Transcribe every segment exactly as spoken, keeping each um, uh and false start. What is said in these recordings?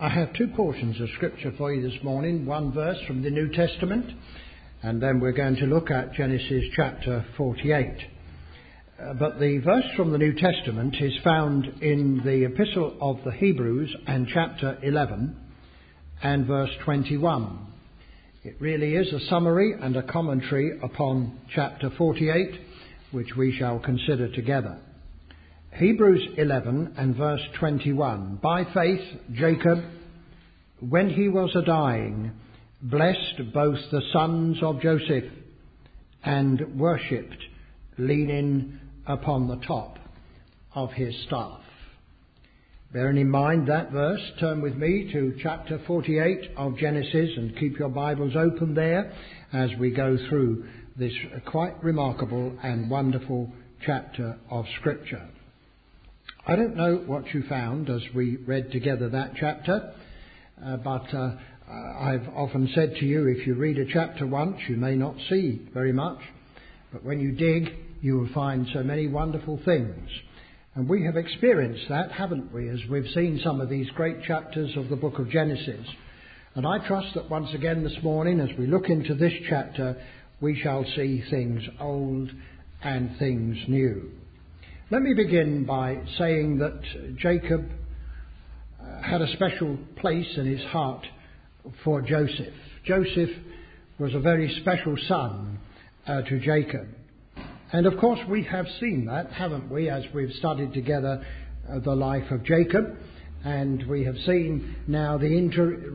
I have two portions of Scripture for you this morning, one verse from the New Testament, and then we're going to look at Genesis chapter forty-eight. Uh, but the verse from the New Testament is found in the Epistle of the Hebrews and chapter eleven and verse twenty-one. It really is a summary and a commentary upon chapter forty-eight, which we shall consider together. Hebrews eleven and verse twenty-one. By faith, Jacob, when he was a-dying, blessed both the sons of Joseph and worshipped, leaning upon the top of his staff. Bearing in mind that verse, turn with me to chapter forty-eight of Genesis and keep your Bibles open there as we go through this quite remarkable and wonderful chapter of Scripture. I don't know what you found as we read together that chapter, uh, but uh, I've often said to you, if you read a chapter once, you may not see very much, but when you dig, you will find so many wonderful things. And we have experienced that, haven't we, as we've seen some of these great chapters of the book of Genesis. And I trust that once again this morning, as we look into this chapter, we shall see things old and things new. Let me begin by saying that Jacob uh, had a special place in his heart for Joseph. Joseph was a very special son uh, to Jacob. And of course we have seen that, haven't we, as we've studied together uh, the life of Jacob. And we have seen now the inter-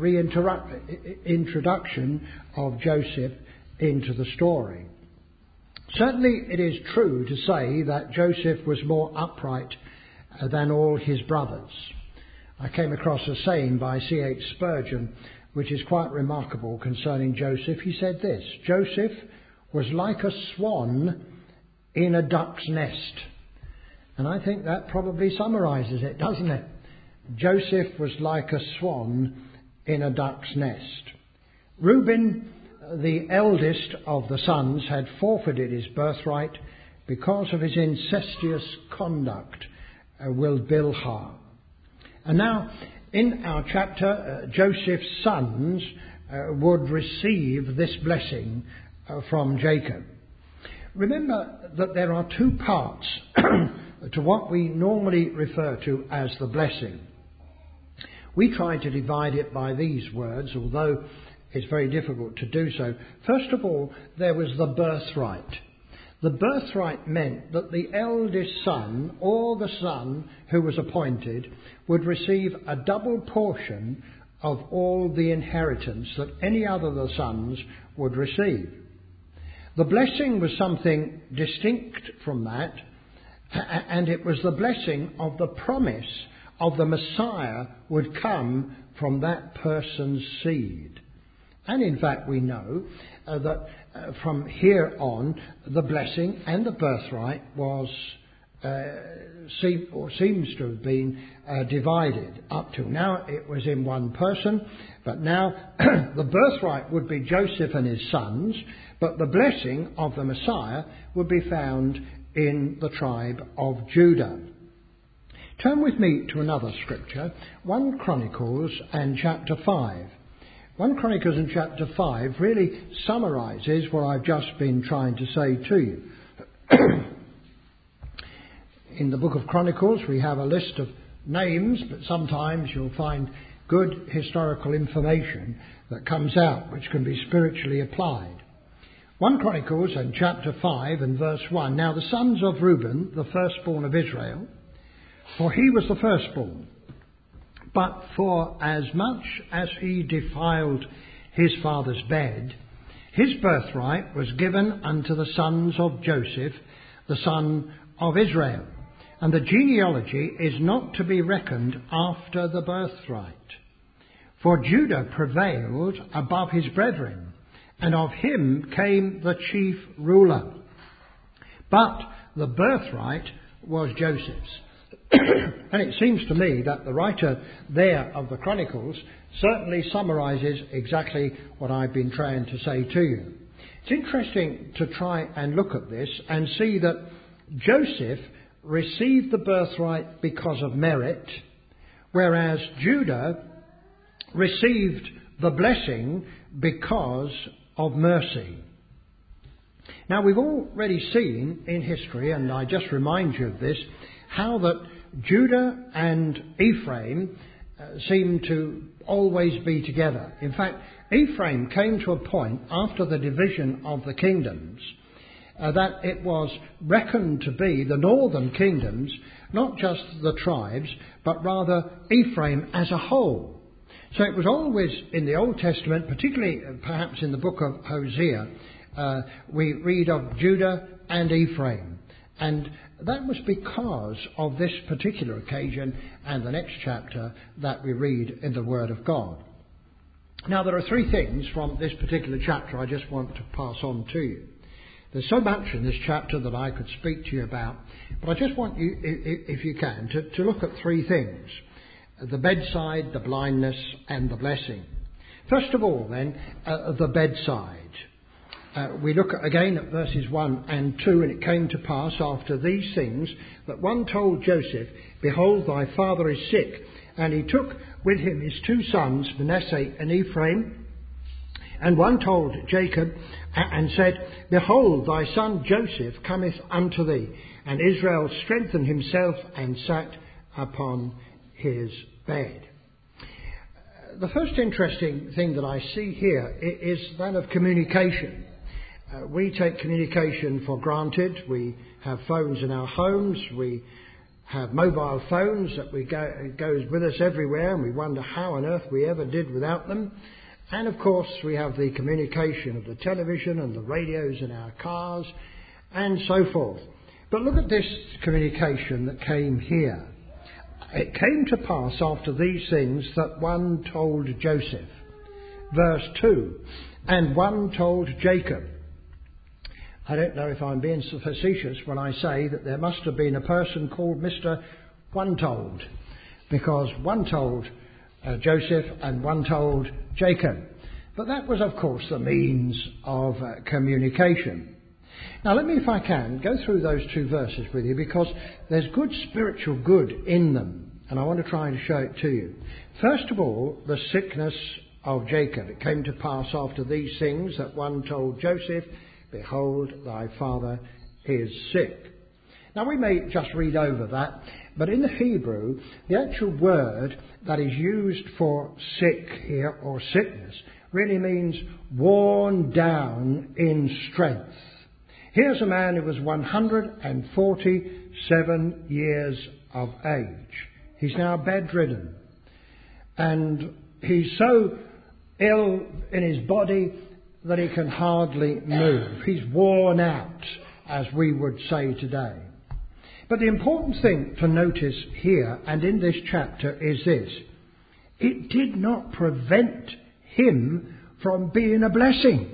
reintroduction of Joseph into the story. Certainly it is true to say that Joseph was more upright than all his brothers. I came across a saying by C H Spurgeon, which is quite remarkable concerning Joseph. He said this: Joseph was like a swan in a duck's nest. And I think that probably summarises it, doesn't it? Joseph was like a swan in a duck's nest. Reuben, the eldest of the sons, had forfeited his birthright because of his incestuous conduct uh, with Bilhah. And now, in our chapter, uh, Joseph's sons uh, would receive this blessing uh, from Jacob. Remember that there are two parts to what we normally refer to as the blessing. We try to divide it by these words, although it's very difficult to do so. First of all, there was the birthright. The birthright meant that the eldest son, or the son who was appointed, would receive a double portion of all the inheritance that any other of the sons would receive. The blessing was something distinct from that, and it was the blessing of the promise of the Messiah would come from that person's seed. And in fact, we know uh, that uh, from here on, the blessing and the birthright was, uh, seem, or seems to have been uh, divided. Up till now, it was in one person, but now the birthright would be Joseph and his sons, but the blessing of the Messiah would be found in the tribe of Judah. Turn with me to another scripture, First Chronicles and chapter five. First Chronicles and chapter five really summarises what I've just been trying to say to you. In the book of Chronicles we have a list of names, but sometimes you'll find good historical information that comes out which can be spiritually applied. First Chronicles and chapter five and verse one. Now the sons of Reuben, the firstborn of Israel, for he was the firstborn, but for as much as he defiled his father's bed, his birthright was given unto the sons of Joseph, the son of Israel. And the genealogy is not to be reckoned after the birthright. For Judah prevailed above his brethren, and of him came the chief ruler. But the birthright was Joseph's. And it seems to me that the writer there of the Chronicles certainly summarises exactly what I've been trying to say to you. It's interesting to try and look at this and see that Joseph received the birthright because of merit, whereas Judah received the blessing because of mercy. Now, we've already seen in history, and I just remind you of this, how that Judah and Ephraim uh, seem to always be together. In fact, Ephraim came to a point after the division of the kingdoms uh, that it was reckoned to be the northern kingdoms, not just the tribes, but rather Ephraim as a whole. So it was always in the Old Testament, particularly uh, perhaps in the book of Hosea, uh, we read of Judah and Ephraim. And that was because of this particular occasion and the next chapter that we read in the Word of God. Now, there are three things from this particular chapter I just want to pass on to you. There's so much in this chapter that I could speak to you about, but I just want you, if you can, to, to look at three things: the bedside, the blindness, and the blessing. First of all, then, uh, the bedside. Uh, we look at, again at verses one and two, and it came to pass after these things that one told Joseph, "Behold, thy father is sick." And he took with him his two sons, Manasseh and Ephraim. And one told Jacob and said, "Behold, thy son Joseph cometh unto thee." And Israel strengthened himself and sat upon his bed. The first interesting thing that I see here is that of communication. Uh, we take communication for granted. We have phones in our homes. We have mobile phones that we go, it goes with us everywhere, and we wonder how on earth we ever did without them. And of course, we have the communication of the television and the radios in our cars, and so forth. But look at this communication that came here. It came to pass after these things that one told Joseph. Verse two, and one told Jacob. I don't know if I'm being facetious when I say that there must have been a person called Mister One Told, because one told uh, Joseph and one told Jacob. But that was, of course, the means of uh, communication. Now, let me, if I can, go through those two verses with you, because there's good spiritual good in them, and I want to try and show it to you. First of all, the sickness of Jacob. It came to pass after these things that one told Joseph, "Behold, thy father is sick." Now, we may just read over that, but in the Hebrew, the actual word that is used for sick here, or sickness, really means worn down in strength. Here's a man who was one hundred forty-seven years of age. He's now bedridden, and he's so ill in his body that he can hardly move. He's worn out, as we would say today. But the important thing to notice here and in this chapter is this: it did not prevent him from being a blessing.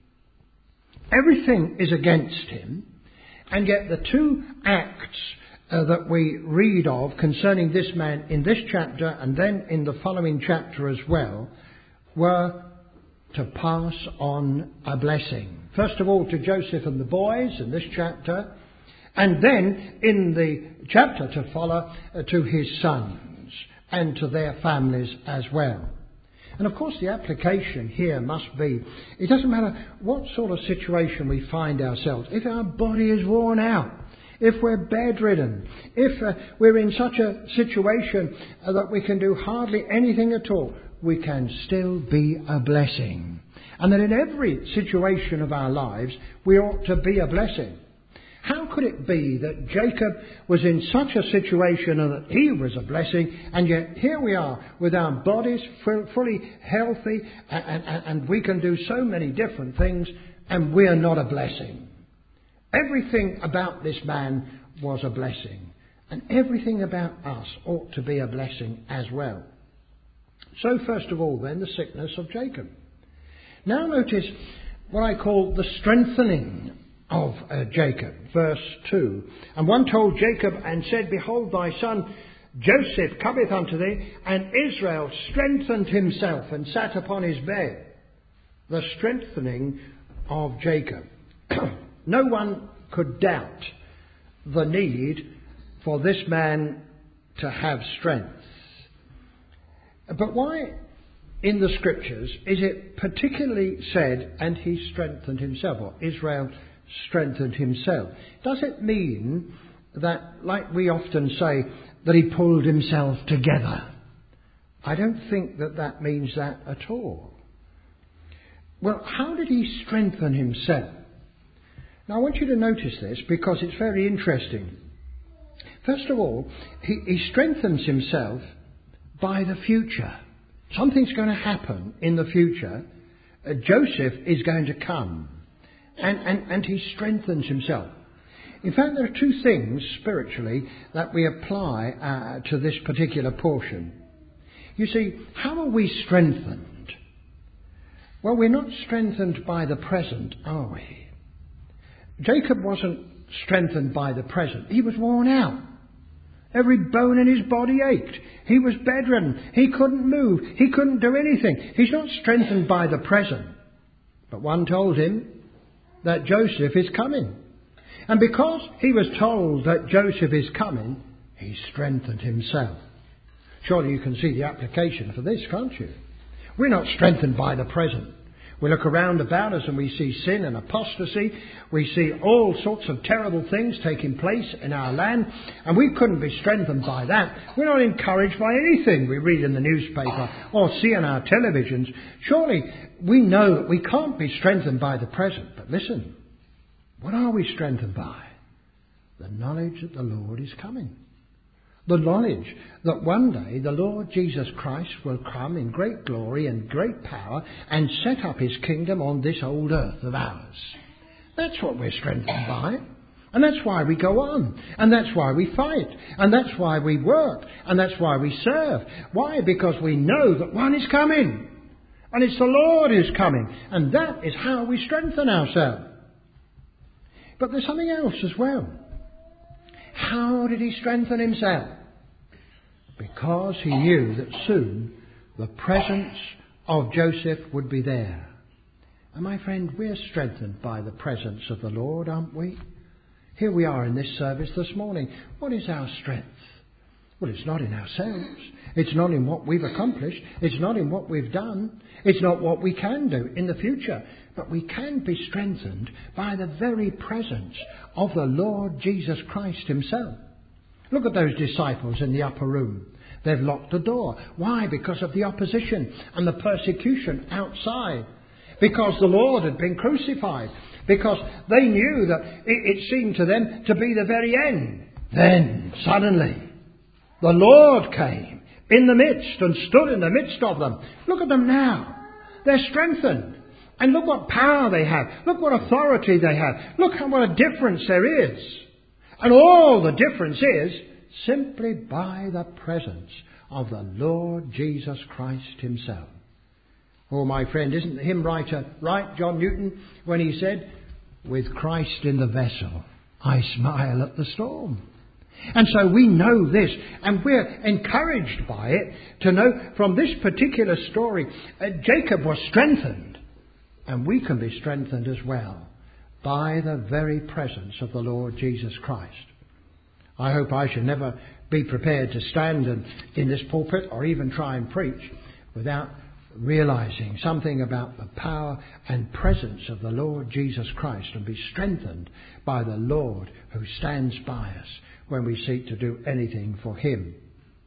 Everything is against him, and yet the two acts uh, that we read of concerning this man in this chapter and then in the following chapter as well were to pass on a blessing. First of all, to Joseph and the boys in this chapter, and then in the chapter to follow uh, to his sons and to their families as well. And of course, the application here must be, it doesn't matter what sort of situation we find ourselves. If our body is worn out, if we're bedridden, if uh, we're in such a situation uh, that we can do hardly anything at all, we can still be a blessing. And that in every situation of our lives, we ought to be a blessing. How could it be that Jacob was in such a situation and that he was a blessing, and yet here we are with our bodies fully healthy, and, and, and we can do so many different things, and we're not a blessing? Everything about this man was a blessing, and everything about us ought to be a blessing as well. So first of all then, the sickness of Jacob. Now notice what I call the strengthening of uh, Jacob. Verse two. And one told Jacob and said, "Behold, thy son Joseph cometh unto thee." And Israel strengthened himself and sat upon his bed. The strengthening of Jacob. No one could doubt the need for this man to have strength. But why in the scriptures is it particularly said, and he strengthened himself, or Israel strengthened himself? Does it mean that, like we often say, that he pulled himself together? I don't think that that means that at all. Well, how did he strengthen himself? Now I want you to notice this because it's very interesting. First of all, he, he strengthens himself by the future. Something's going to happen in the future. Uh, Joseph is going to come. And, and, and he strengthens himself. In fact, there are two things spiritually that we apply uh, to this particular portion. You see, how are we strengthened? Well, we're not strengthened by the present, are we? Jacob wasn't strengthened by the present. He was worn out. Every bone in his body ached. He was bedridden. He couldn't move. He couldn't do anything. He's not strengthened by the present. But one told him that Joseph is coming. And because he was told that Joseph is coming, he strengthened himself. Surely you can see the application for this, can't you? We're not strengthened by the present. We look around about us and we see sin and apostasy. We see all sorts of terrible things taking place in our land. And we couldn't be strengthened by that. We're not encouraged by anything we read in the newspaper or see on our televisions. Surely we know that we can't be strengthened by the present. But listen, what are we strengthened by? The knowledge that the Lord is coming. The knowledge that one day the Lord Jesus Christ will come in great glory and great power and set up his kingdom on this old earth of ours. That's what we're strengthened by. And that's why we go on. And that's why we fight. And that's why we work. And that's why we serve. Why? Because we know that one is coming. And it's the Lord who's coming. And that is how we strengthen ourselves. But there's something else as well. How did he strengthen himself? Because he knew that soon the presence of Joseph would be there. And my friend, we're strengthened by the presence of the Lord, aren't we? Here we are in this service this morning. What is our strength? Well, it's not in ourselves. It's not in what we've accomplished. It's not in what we've done. It's not what we can do in the future. But we can be strengthened by the very presence of the Lord Jesus Christ himself. Look at those disciples in the upper room. They've locked the door. Why? Because of the opposition and the persecution outside. Because the Lord had been crucified. Because they knew that it, it seemed to them to be the very end. Then, suddenly, the Lord came in the midst and stood in the midst of them. Look at them now. They're strengthened. And look what power they have. Look what authority they have. Look how what a difference there is. And all the difference is simply by the presence of the Lord Jesus Christ himself. Oh, my friend, isn't the hymn writer right, John Newton, when he said, "With Christ in the vessel, I smile at the storm." And so we know this, and we're encouraged by it to know from this particular story, uh, Jacob was strengthened, and we can be strengthened as well by the very presence of the Lord Jesus Christ. I hope I shall never be prepared to stand in, in this pulpit or even try and preach without realizing something about the power and presence of the Lord Jesus Christ and be strengthened by the Lord who stands by us when we seek to do anything for him.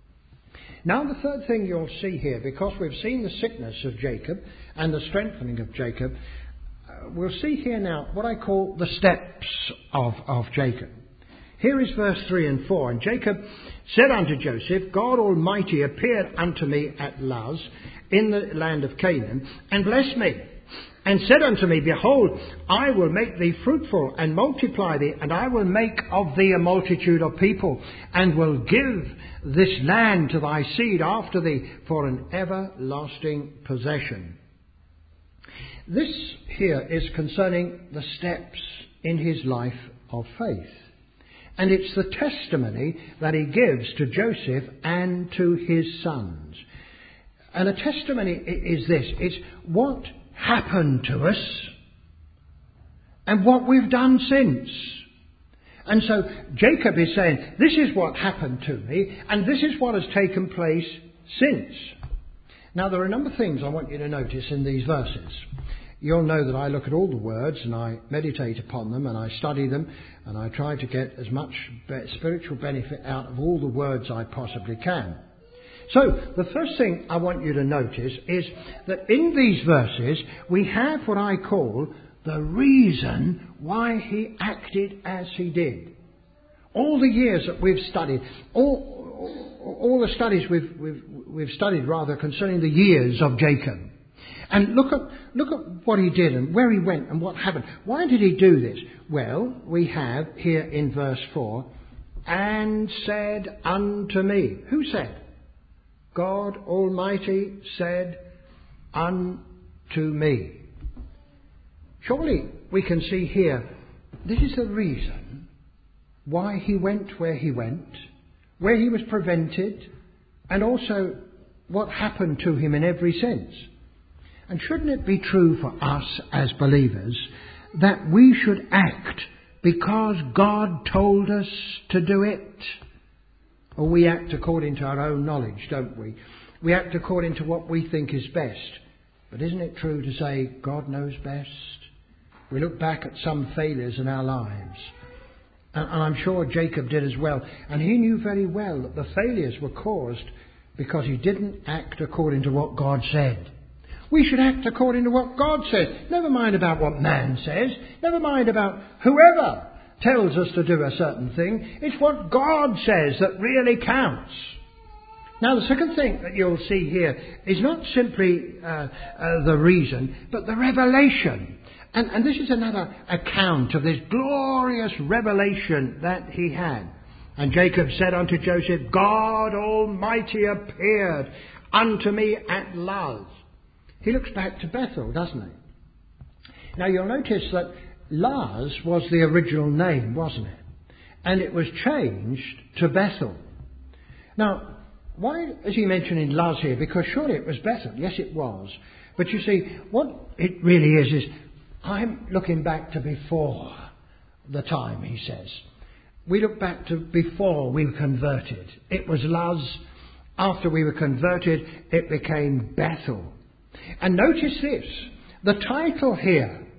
Now the third thing you'll see here, because we've seen the sickness of Jacob and the strengthening of Jacob, uh, we'll see here now what I call the steps of, of Jacob. Here is verse three and four. "And Jacob said unto Joseph, God Almighty appeared unto me at Luz in the land of Canaan, and blessed me, and said unto me, Behold, I will make thee fruitful, and multiply thee, and I will make of thee a multitude of people, and will give this land to thy seed after thee for an everlasting possession." This here is concerning the steps in his life of faith. And it's the testimony that he gives to Joseph and to his sons. And a testimony is this. It's what happened to us and what we've done since. And so Jacob is saying, this is what happened to me and this is what has taken place since. Now, there are a number of things I want you to notice in these verses. You'll know that I look at all the words and I meditate upon them and I study them and I try to get as much spiritual benefit out of all the words I possibly can. So, the first thing I want you to notice is that in these verses we have what I call the reason why he acted as he did. All the years that we've studied, all, all the studies we've, we've, we've studied rather concerning the years of Jacob. And look at, look at what he did and where he went and what happened. Why did he do this? Well, we have here in verse four, and said unto me. Who said? God Almighty said unto me. Surely we can see here, this is the reason why he went where he went, where he was prevented, and also what happened to him in every sense. And shouldn't it be true for us as believers that we should act because God told us to do it? Or we act according to our own knowledge, don't we? We act according to what we think is best. But isn't it true to say God knows best? We look back at some failures in our lives. And I'm sure Jacob did as well. And he knew very well that the failures were caused because he didn't act according to what God said. We should act according to what God says. Never mind about what man says. Never mind about whoever tells us to do a certain thing. It's what God says that really counts. Now, the second thing that you'll see here is not simply uh, uh, the reason, but the revelation. And, and this is another account of this glorious revelation that he had. And Jacob said unto Joseph, God Almighty appeared unto me at Luz. He looks back to Bethel, doesn't he? Now you'll notice that Luz was the original name, wasn't it? And it was changed to Bethel. Now, why is he mentioning Luz here? Because surely it was Bethel. Yes, it was. But you see, what it really is, is I'm looking back to before the time, he says. We look back to before we were converted. It was Luz. After we were converted, it became Bethel. And notice this, the title here,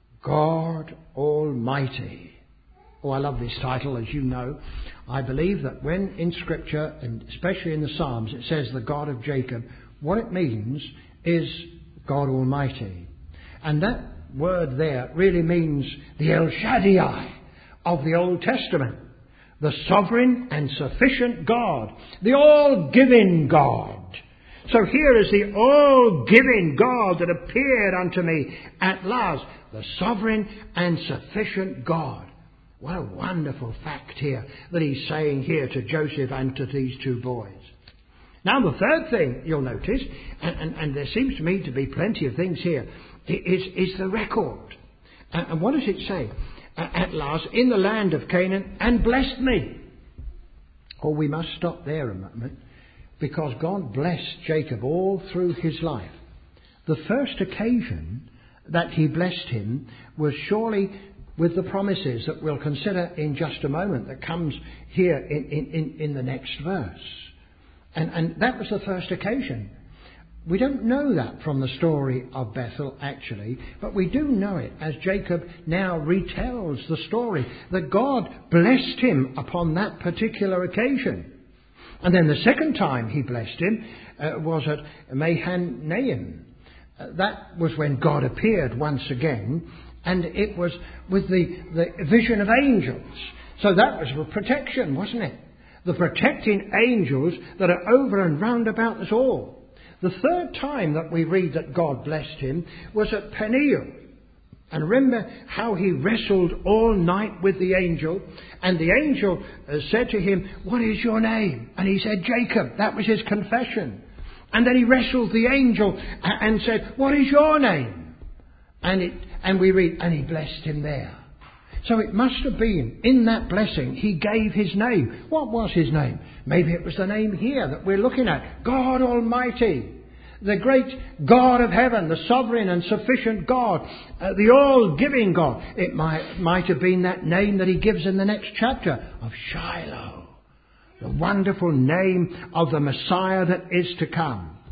God Almighty. Oh, I love this title, as you know. I believe that when in Scripture, and especially in the Psalms, it says the God of Jacob, what it means is God Almighty. And that word there really means the El Shaddai of the Old Testament. The sovereign and sufficient God. The all-giving God. So here is the all-giving God that appeared unto me at Luz, the sovereign and sufficient God. What a wonderful fact here that he's saying here to Joseph and to these two boys. Now the third thing you'll notice, and, and, and there seems to me to be plenty of things here, is, is the record. And, and what does it say? At Luz, in the land of Canaan, and blessed me. Oh, we must stop there a moment. Because God blessed Jacob all through his life. The first occasion that he blessed him was surely with the promises that we'll consider in just a moment that comes here in, in, in the next verse. And, and that was the first occasion. We don't know that from the story of Bethel actually, but we do know it as Jacob now retells the story that God blessed him upon that particular occasion. And then the second time he blessed him uh, was at Mahanaim. Uh, that was when God appeared once again, and it was with the, the vision of angels. So that was for protection, wasn't it? The protecting angels that are over and round about us all. The third time that we read that God blessed him was at Peniel. And remember how he wrestled all night with the angel. And the angel uh, said to him, what is your name? And he said, Jacob. That was his confession. And then he wrestled the angel and said, what is your name? And it, and we read, and he blessed him there. So it must have been in that blessing he gave his name. What was his name? Maybe it was the name here that we're looking at. God Almighty. The great God of heaven, the sovereign and sufficient God, uh, the all-giving God. It might, might have been that name that he gives in the next chapter of Shiloh. The wonderful name of the Messiah that is to come.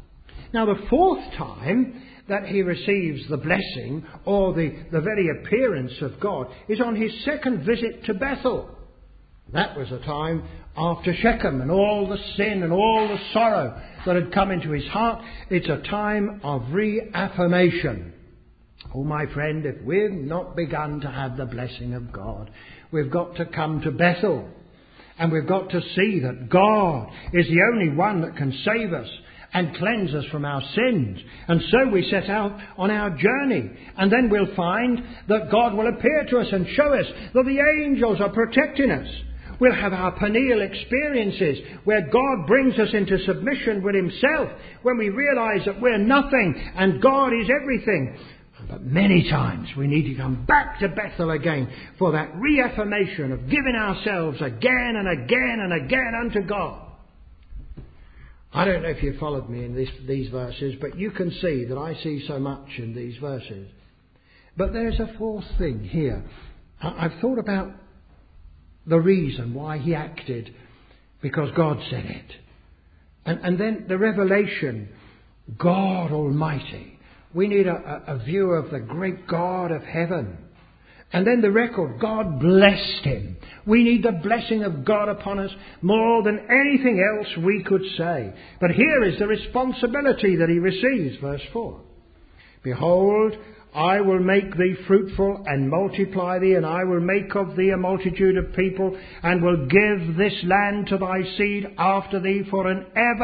Now the fourth time that he receives the blessing, or the, the very appearance of God, is on his second visit to Bethel. That was a time after Shechem and all the sin and all the sorrow that had come into his heart. It's a time of reaffirmation. Oh, my friend, if we've not begun to have the blessing of God, we've got to come to Bethel. And we've got to see that God is the only one that can save us and cleanse us from our sins. And so we set out on our journey. And then we'll find that God will appear to us and show us that the angels are protecting us. We'll have our Peniel experiences where God brings us into submission with himself when we realise that we're nothing and God is everything. But many times we need to come back to Bethel again for that reaffirmation of giving ourselves again and again and again unto God. I don't know if you followed me in this, these verses, but you can see that I see so much in these verses. But there's a fourth thing here. I've thought about the reason why he acted, because God said it. And, and then the revelation, God Almighty. We need a, a view of the great God of heaven. And then the record, God blessed him. We need the blessing of God upon us more than anything else we could say. But here is the responsibility that he receives, verse four. Behold, I will make thee fruitful and multiply thee, and I will make of thee a multitude of people, and will give this land to thy seed after thee for an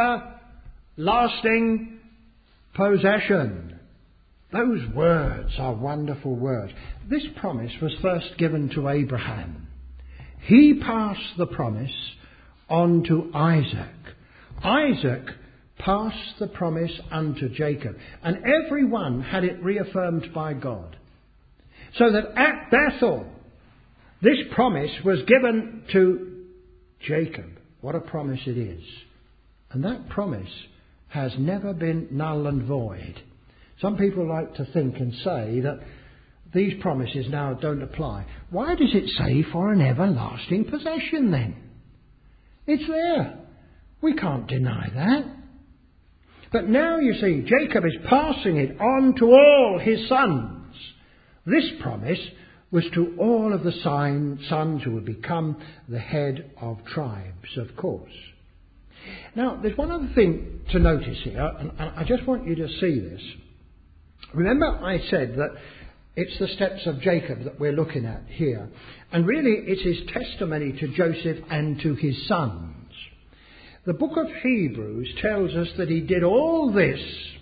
everlasting possession. Those words are wonderful words. This promise was first given to Abraham. He passed the promise on to Isaac. Isaac passed the promise unto Jacob. And everyone had it reaffirmed by God. So that at Bethel, this promise was given to Jacob. What a promise it is. And that promise has never been null and void. Some people like to think and say that these promises now don't apply. Why does it say for an everlasting possession then? It's there. We can't deny that. But now you see, Jacob is passing it on to all his sons. This promise was to all of the sons who would become the head of tribes, of course. Now, there's one other thing to notice here, and I just want you to see this. Remember I said that it's the steps of Jacob that we're looking at here. And really it's his testimony to Joseph and to his sons. The book of Hebrews tells us that he did all this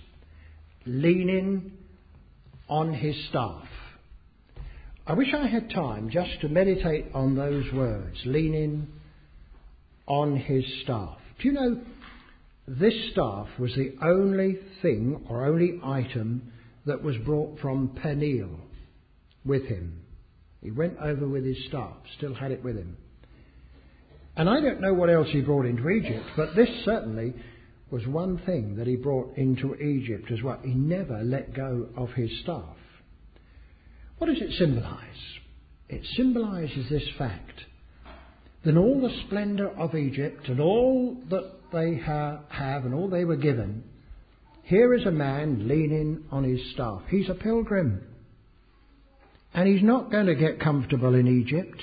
leaning on his staff. I wish I had time just to meditate on those words, leaning on his staff. Do you know, this staff was the only thing or only item that was brought from Peniel with him. He went over with his staff, still had it with him. And I don't know what else he brought into Egypt, but this certainly was one thing that he brought into Egypt as well. He never let go of his staff. What does it symbolise? It symbolises this fact that in all the splendour of Egypt and all that they ha- have and all they were given, here is a man leaning on his staff. He's a pilgrim. And he's not going to get comfortable in Egypt.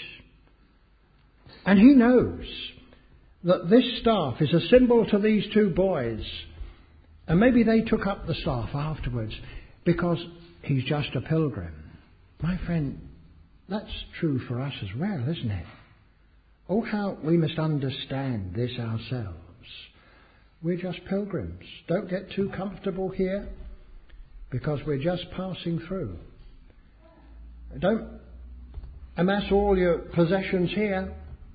And he knows that this staff is a symbol to these two boys. And maybe they took up the staff afterwards because he's just a pilgrim. My friend, that's true for us as well, isn't it? Oh, how we must understand this ourselves. We're just pilgrims. Don't get too comfortable here because we're just passing through. Don't amass all your possessions here.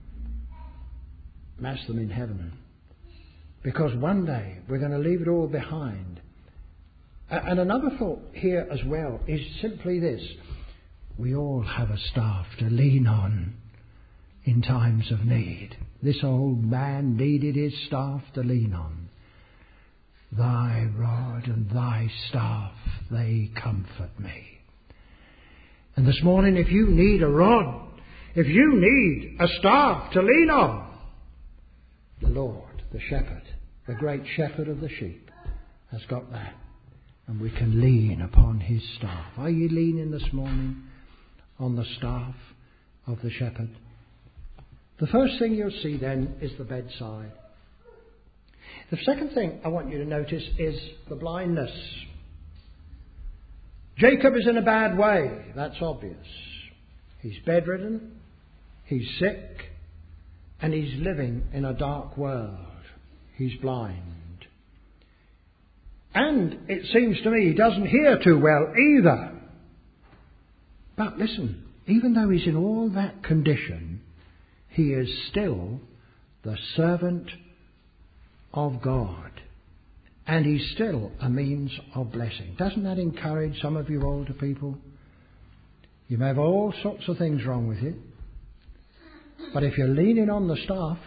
Amass them in heaven. Because one day we're going to leave it all behind. And another thought here as well is simply this. We all have a staff to lean on in times of need. This old man needed his staff to lean on. Thy rod and thy staff, they comfort me. And this morning, if you need a rod, if you need a staff to lean on, the Lord, the shepherd, the great shepherd of the sheep, has got that. And we can lean upon his staff. Are you leaning this morning on the staff of the shepherd? The first thing you'll see then is the bedside. The second thing I want you to notice is the blindness. Jacob is in a bad way, that's obvious. He's bedridden, he's sick, and he's living in a dark world. He's blind. And it seems to me he doesn't hear too well either. But listen, even though he's in all that condition, he is still the servant of God. And he's still a means of blessing. Doesn't that encourage some of you older people? You may have all sorts of things wrong with you. But if you're leaning on the staff,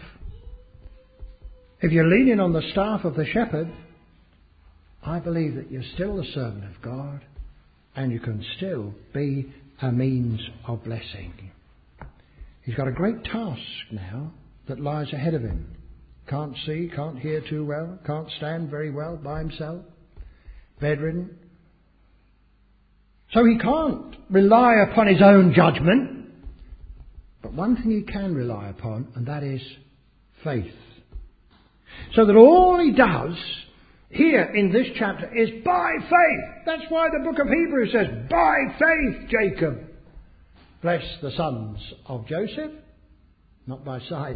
if you're leaning on the staff of the shepherd, I believe that you're still the servant of God and you can still be a means of blessing. He's got a great task now that lies ahead of him. Can't see, can't hear too well, can't stand very well by himself, bedridden. So he can't rely upon his own judgment. But one thing he can rely upon, and that is faith. So that all he does here in this chapter is by faith. That's why the book of Hebrews says, by faith Jacob blessed the sons of Joseph, not by sight.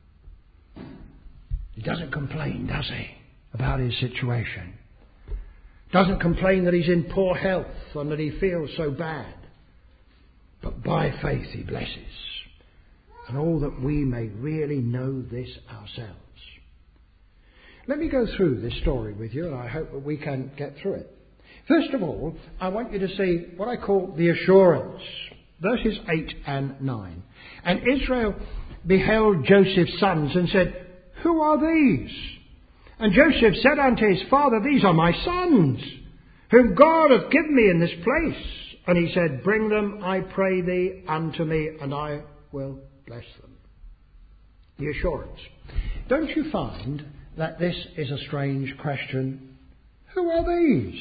He doesn't complain, does he, about his situation. Doesn't complain that he's in poor health and that he feels so bad. But by faith he blesses. And all that we may really know this ourselves. Let me go through this story with you, and I hope that we can get through it. First of all, I want you to see what I call the assurance. Verses eight and nine. And Israel beheld Joseph's sons and said, who are these? And Joseph said unto his father, these are my sons, whom God hath given me in this place. And he said, bring them, I pray thee, unto me, and I will bless them. The assurance. Don't you find that this is a strange question? Who are these?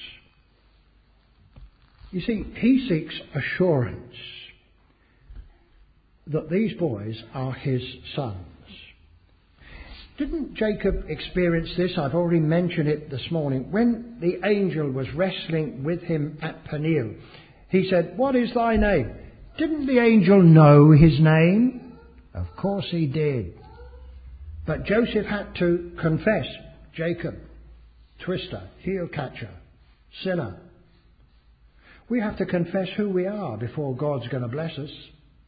You see, he seeks assurance that these boys are his sons. Didn't Jacob experience this? I've already mentioned it this morning. When the angel was wrestling with him at Peniel, he said, what is thy name? Didn't the angel know his name? Of course he did. But Joseph had to confess, Jacob, twister, heel catcher, sinner. We have to confess who we are before God's going to bless us.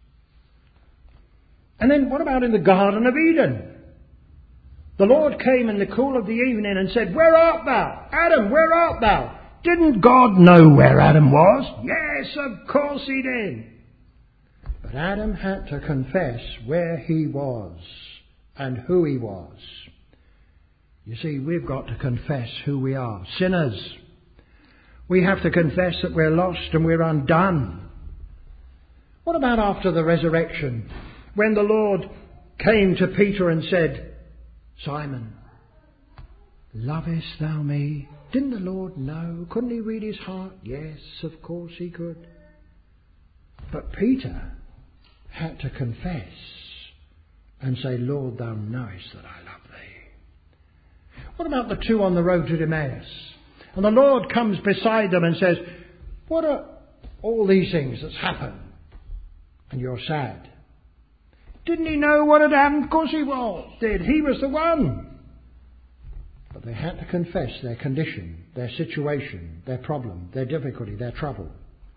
And then what about in the Garden of Eden? The Lord came in the cool of the evening and said, where art thou? Adam, where art thou? Didn't God know where Adam was? Yes, of course he did. But Adam had to confess where he was and who he was. You see, we've got to confess who we are. Sinners. We have to confess that we're lost and we're undone. What about after the resurrection? When the Lord came to Peter and said, Simon, lovest thou me? Didn't the Lord know? Couldn't he read his heart? Yes, of course he could. But Peter had to confess and say, Lord, thou knowest that I love thee. What about the two on the road to Emmaus? And the Lord comes beside them and says, what are all these things that's happened? And you're sad. Didn't he know what had happened? Of course he was. Did. He was the one. But they had to confess their condition, their situation, their problem, their difficulty, their trouble.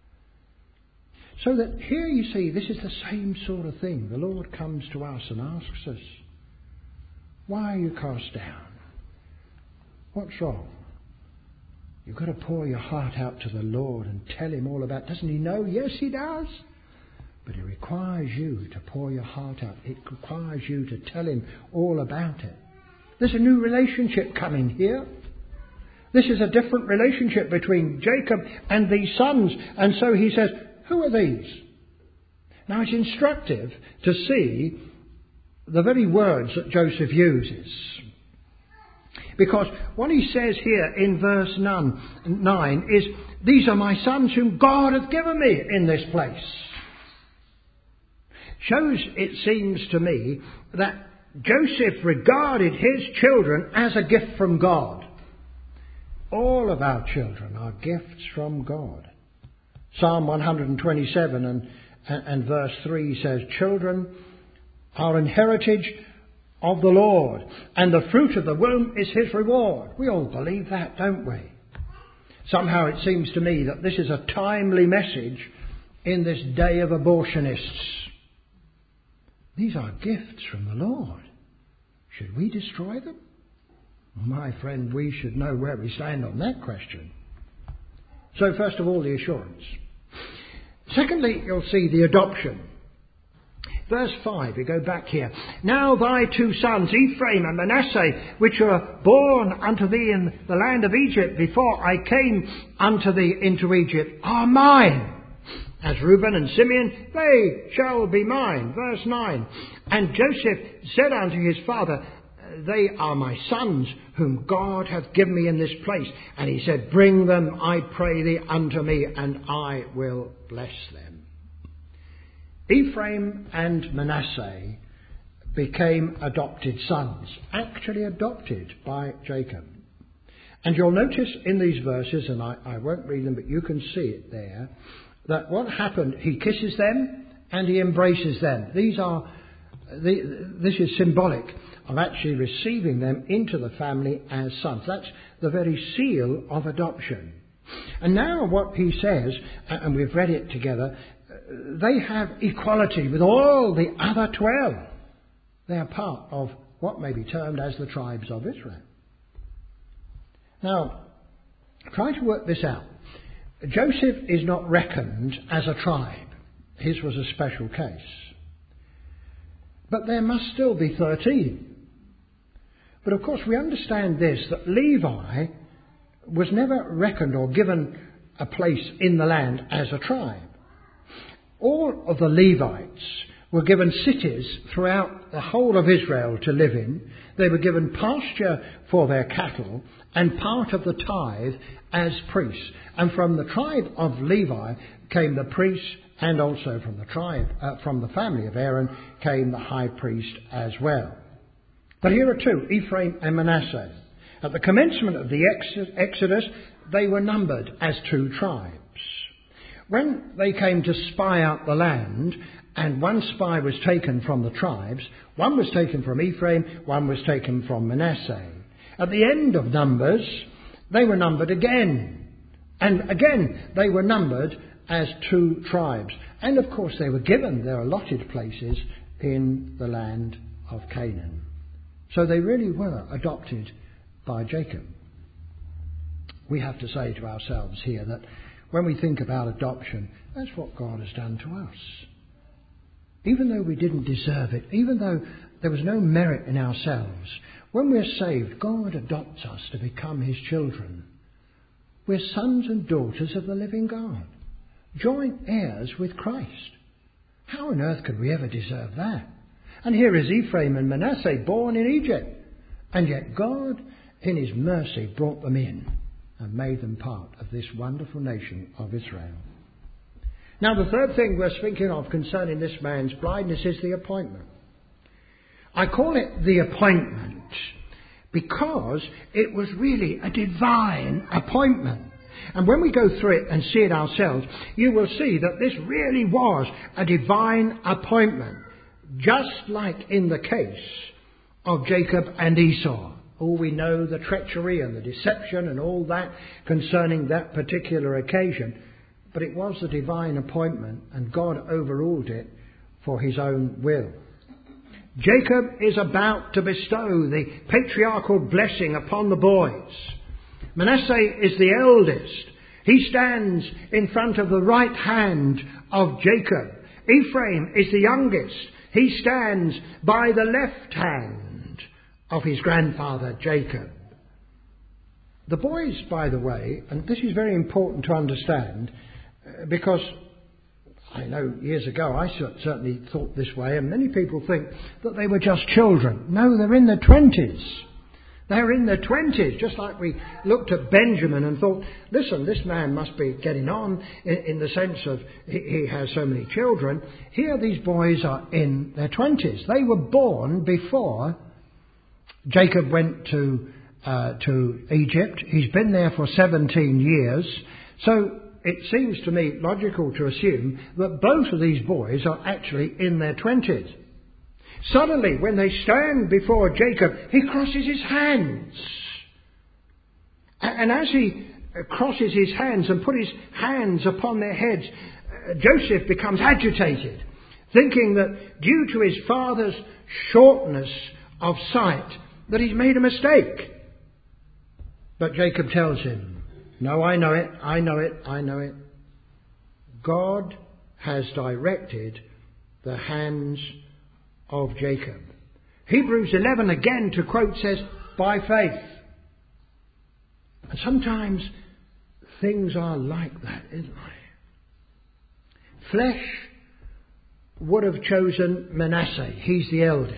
So that here you see, this is the same sort of thing. The Lord comes to us and asks us, why are you cast down? What's wrong? You've got to pour your heart out to the Lord and tell him all about it. Doesn't he know? Yes, he does. But it requires you to pour your heart out. It requires you to tell him all about it. There's a new relationship coming here. This is a different relationship between Jacob and these sons. And so he says, who are these? Now it's instructive to see the very words that Joseph uses. Because what he says here in verse nine is, these are my sons whom God hath given me in this place. Shows, it seems to me, that Joseph regarded his children as a gift from God. All of our children are gifts from God. Psalm one twenty-seven and, and, and verse three says, children are an heritage of the Lord, and the fruit of the womb is his reward. We all believe that, don't we? Somehow it seems to me that this is a timely message in this day of abortionists. These are gifts from the Lord. Should we destroy them? My friend, we should know where we stand on that question. So first of all, the assurance. Secondly, you'll see the adoption. Verse five, we go back here. Now thy two sons, Ephraim and Manasseh, which were born unto thee in the land of Egypt before I came unto thee into Egypt, are mine. As Reuben and Simeon, they shall be mine. Verse nine. And Joseph said unto his father, they are my sons, whom God hath given me in this place. And he said, bring them, I pray thee, unto me, and I will bless them. Ephraim and Manasseh became adopted sons, actually adopted by Jacob. And you'll notice in these verses, and I, I won't read them, but you can see it there, that what happened, he kisses them and he embraces them. These are, the, this is symbolic of actually receiving them into the family as sons. That's the very seal of adoption. And now what he says, and we've read it together, they have equality with all the other twelve. They are part of what may be termed as the tribes of Israel. Now, try to work this out. Joseph is not reckoned as a tribe. His was a special case. But there must still be thirteen. But of course we understand this, that Levi was never reckoned or given a place in the land as a tribe. All of the Levites were given cities throughout the whole of Israel to live in. They were given pasture for their cattle and part of the tithe as priests. And from the tribe of Levi came the priests, and also from the tribe, uh, from the family of Aaron came the high priest as well. But here are two, Ephraim and Manasseh. At the commencement of the Exodus, they were numbered as two tribes. When they came to spy out the land, and one spy was taken from the tribes, one was taken from Ephraim, one was taken from Manasseh. At the end of Numbers, they were numbered again. And again, they were numbered as two tribes. And of course, they were given their allotted places in the land of Canaan. So they really were adopted by Jacob. We have to say to ourselves here that when we think about adoption, that's what God has done to us. Even though we didn't deserve it, even though there was no merit in ourselves, when we're saved, God adopts us to become his children. We're sons and daughters of the living God, joint heirs with Christ. How on earth could we ever deserve that? And here is Ephraim and Manasseh born in Egypt. And yet God, in his mercy, brought them in and made them part of this wonderful nation of Israel. Now, the third thing we're thinking of concerning this man's blindness is the appointment. I call it the appointment because it was really a divine appointment. And when we go through it and see it ourselves, you will see that this really was a divine appointment, just like in the case of Jacob and Esau. Oh, we know the treachery and the deception and all that concerning that particular occasion. But it was a divine appointment, and God overruled it for his own will. Jacob is about to bestow the patriarchal blessing upon the boys. Manasseh is the eldest. He stands in front of the right hand of Jacob. Ephraim is the youngest. He stands by the left hand of his grandfather Jacob. The boys, by the way, and this is very important to understand, because I know years ago I certainly thought this way, and many people think that they were just children. No, they're in their twenties. They're in their twenties, just like we looked at Benjamin and thought, listen, this man must be getting on in, in the sense of he, he has so many children. Here these boys are in their twenties. They were born before Jacob went to uh, to Egypt. He's been there for seventeen years. So it seems to me logical to assume that both of these boys are actually in their twenties. Suddenly, when they stand before Jacob, he crosses his hands. And as he crosses his hands and put his hands upon their heads, Joseph becomes agitated, thinking that due to his father's shortness of sight, that he's made a mistake. But Jacob tells him, no, I know it, I know it, I know it. God has directed the hands of Jacob. Hebrews eleven again, to quote, says, by faith. And sometimes things are like that, isn't they? Flesh would have chosen Manasseh. He's the eldest.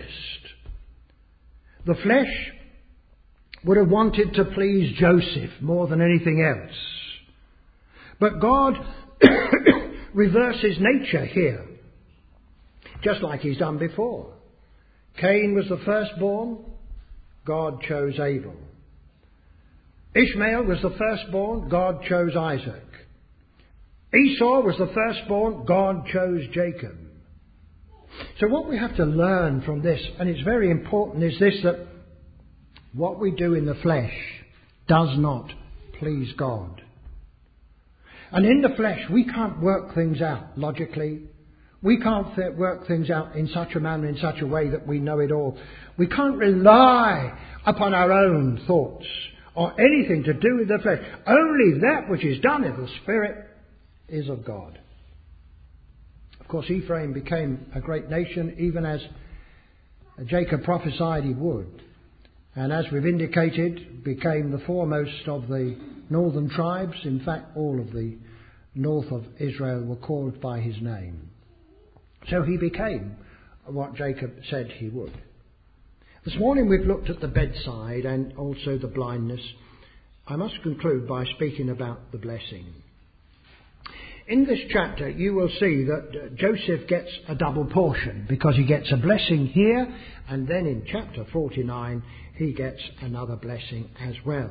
The flesh would have wanted to please Joseph more than anything else. But God reverses nature here, just like he's done before. Cain was the firstborn, God chose Abel. Ishmael was the firstborn, God chose Isaac. Esau was the firstborn, God chose Jacob. So what we have to learn from this, and it's very important, is this, that what we do in the flesh does not please God. And in the flesh, we can't work things out logically. We can't th- work things out in such a manner, in such a way that we know it all. We can't rely upon our own thoughts or anything to do with the flesh. Only that which is done in the Spirit is of God. Of course, Ephraim became a great nation, even as Jacob prophesied he would. And as we've indicated, became the foremost of the northern tribes. In fact, all of the north of Israel were called by his name. So he became what Jacob said he would. This morning we've looked at the bedside and also the blindness. I must conclude by speaking about the blessing. In this chapter you will see that Joseph gets a double portion, because he gets a blessing here, and then in chapter forty-nine he gets another blessing as well.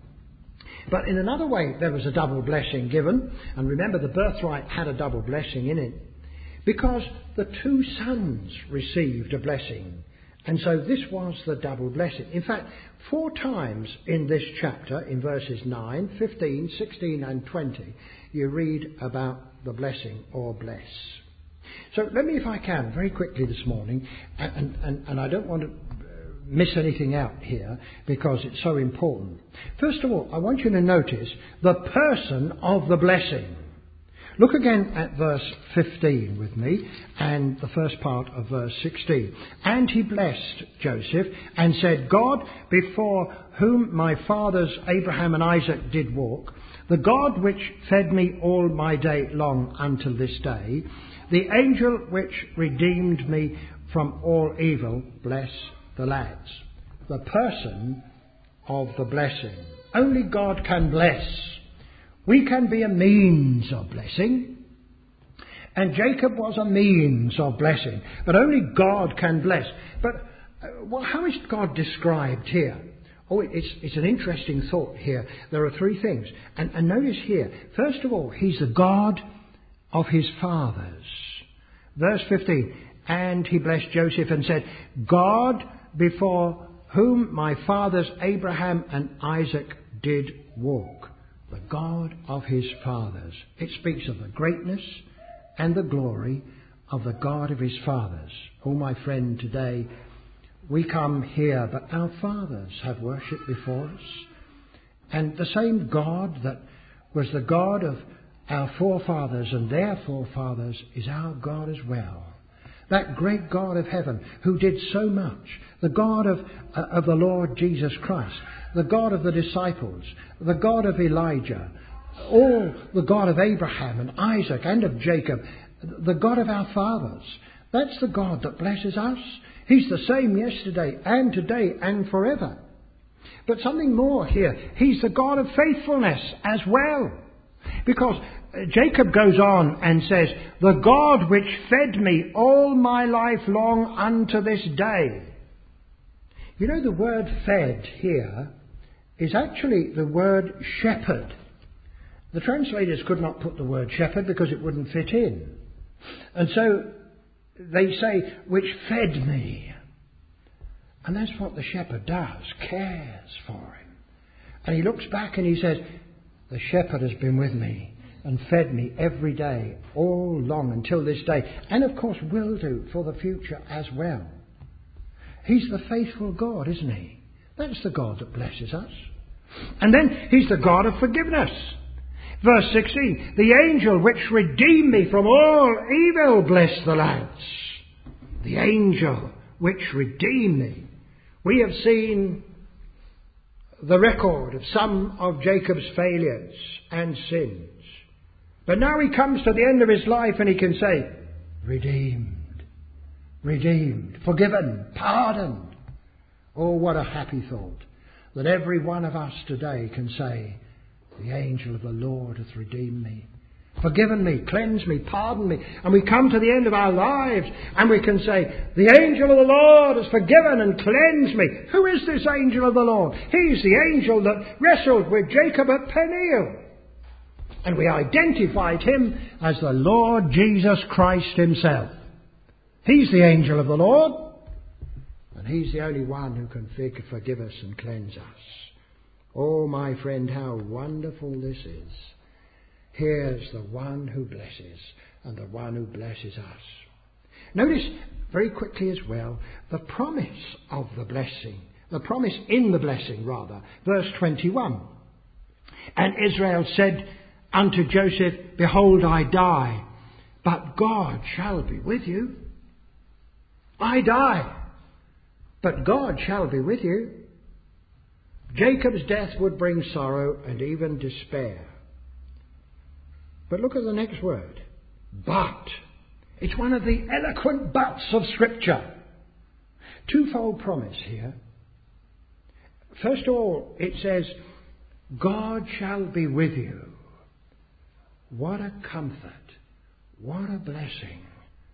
But in another way there was a double blessing given, and remember the birthright had a double blessing in it, because the two sons received a blessing. And so this was the double blessing. In fact, four times in this chapter, in verses nine, fifteen, sixteen and twenty, you read about the blessing or bless. So let me, if I can, very quickly this morning, and, and, and I don't want to miss anything out here because it's so important. First of all, I want you to notice the person of the blessing. Look again at verse fifteen with me, and the first part of verse sixteen. And he blessed Joseph and said, God, before whom my fathers Abraham and Isaac did walk, the God which fed me all my day long until this day, the angel which redeemed me from all evil, bless the lads. The person of the blessing. Only God can bless. We can be a means of blessing, and Jacob was a means of blessing, but only God can bless. But uh, well, how is God described here? Oh, it's, it's an interesting thought here. There are three things. And, and notice here, first of all, he's the God of his fathers. Verse fifteen, and he blessed Joseph and said, God, before whom my fathers Abraham and Isaac did walk. The God of his fathers. It speaks of the greatness and the glory of the God of his fathers. Oh, my friend, today we come here, but our fathers have worshipped before us. And the same God that was the God of our forefathers and their forefathers is our God as well. That great God of heaven who did so much. The God of, uh, of the Lord Jesus Christ. The God of the disciples. The God of Elijah. All the God of Abraham and Isaac and of Jacob. The God of our fathers. That's the God that blesses us. He's the same yesterday and today and forever. But something more here. He's the God of faithfulness as well. Because Jacob goes on and says, the God which fed me all my life long unto this day. You know, the word fed here is actually the word shepherd. The translators could not put the word shepherd because it wouldn't fit in. And so they say, which fed me. And that's what the shepherd does, cares for him. And he looks back and he says, the shepherd has been with me and fed me every day, all long until this day. And of course will do for the future as well. He's the faithful God, isn't he? That's the God that blesses us. And then he's the God of forgiveness. Verse sixteen, the angel which redeemed me from all evil, bless the lads. The angel which redeemed me. We have seen the record of some of Jacob's failures and sins. But now he comes to the end of his life and he can say, redeemed, redeemed, forgiven, pardoned. Oh, what a happy thought that every one of us today can say, the angel of the Lord hath redeemed me, forgiven me, cleansed me, pardoned me. And we come to the end of our lives and we can say, the angel of the Lord has forgiven and cleansed me. Who is this angel of the Lord? He's the angel that wrestled with Jacob at Peniel. And we identified him as the Lord Jesus Christ himself. He's the angel of the Lord. And he's the only one who can forgive us and cleanse us. Oh, my friend, how wonderful this is. Here's the one who blesses and the one who blesses us. Notice very quickly as well the promise of the blessing. The promise in the blessing, rather. Verse twenty-one. And Israel said unto Joseph, behold, I die, but God shall be with you. I die, but God shall be with you. Jacob's death would bring sorrow and even despair. But look at the next word. But. It's one of the eloquent buts of Scripture. Twofold promise here. First of all, it says, God shall be with you. What a comfort. What a blessing.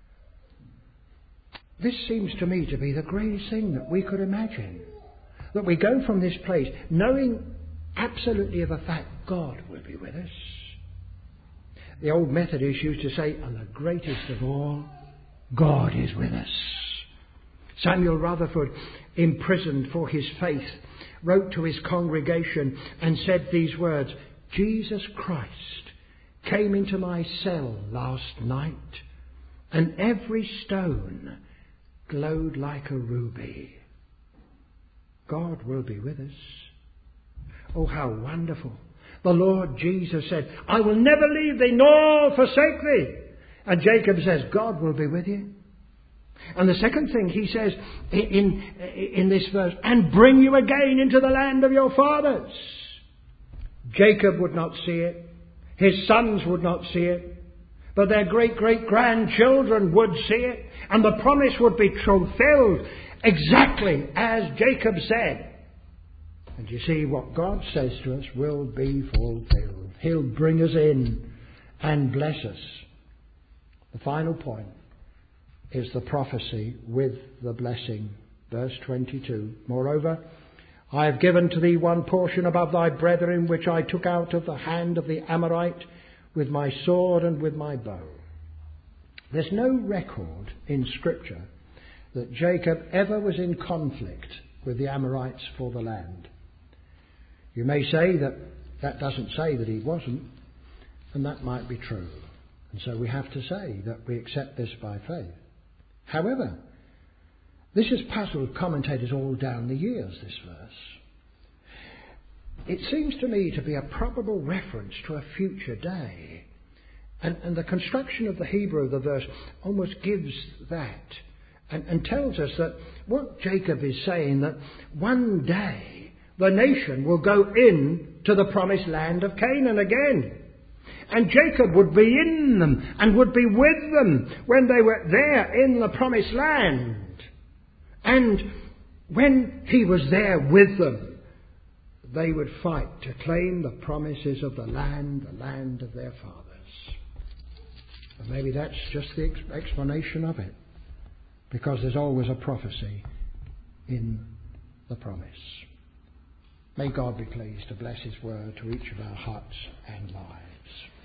This seems to me to be the greatest thing that we could imagine. That we go from this place knowing absolutely of a fact God will be with us. The old Methodists used to say, and the greatest of all, God is with us. Samuel Rutherford, imprisoned for his faith, wrote to his congregation and said these words, Jesus Christ came into my cell last night, and every stone glowed like a ruby. God will be with us. Oh, how wonderful. The Lord Jesus said, I will never leave thee nor forsake thee. And Jacob says, God will be with you. And the second thing he says in, in, in this verse, and bring you again into the land of your fathers. Jacob would not see it. His sons would not see it. But their great-great-grandchildren would see it. And the promise would be fulfilled exactly as Jacob said. And you see, what God says to us will be fulfilled. He'll bring us in and bless us. The final point is the prophecy with the blessing. Verse twenty-two. Moreover, I have given to thee one portion above thy brethren, which I took out of the hand of the Amorite with my sword and with my bow. There's no record in Scripture that Jacob ever was in conflict with the Amorites for the land. You may say that that doesn't say that he wasn't, and that might be true. And so we have to say that we accept this by faith. However, this has puzzled commentators all down the years, this verse. It seems to me to be a probable reference to a future day. And, and the construction of the Hebrew of the verse almost gives that and, and tells us that what Jacob is saying, that one day the nation will go in to the promised land of Canaan again. And Jacob would be in them and would be with them when they were there in the promised land. And when he was there with them, they would fight to claim the promises of the land, the land of their fathers. And maybe that's just the ex- explanation of it, because there's always a prophecy in the promise. May God be pleased to bless His word to each of our hearts and lives.